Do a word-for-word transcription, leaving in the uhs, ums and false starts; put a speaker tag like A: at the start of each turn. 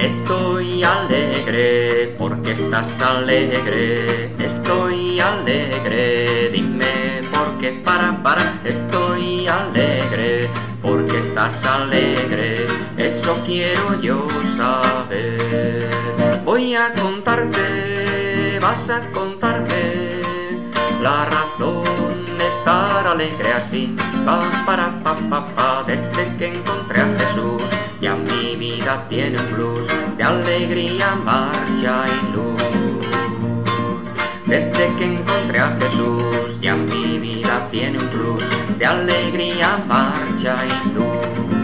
A: Estoy alegre, porque estás alegre. Estoy alegre, dime por qué. Para, para, estoy alegre, porque estás alegre. Eso quiero yo saber. Voy a contarte, vas a contarme la razón de estar alegre así. Pa, para, pa, pa, pa. Desde que encontré a Jesús, ya mi vida tiene un plus de alegría, marcha y luz. Desde que encontré a Jesús, ya mi vida tiene un plus de alegría, marcha y luz.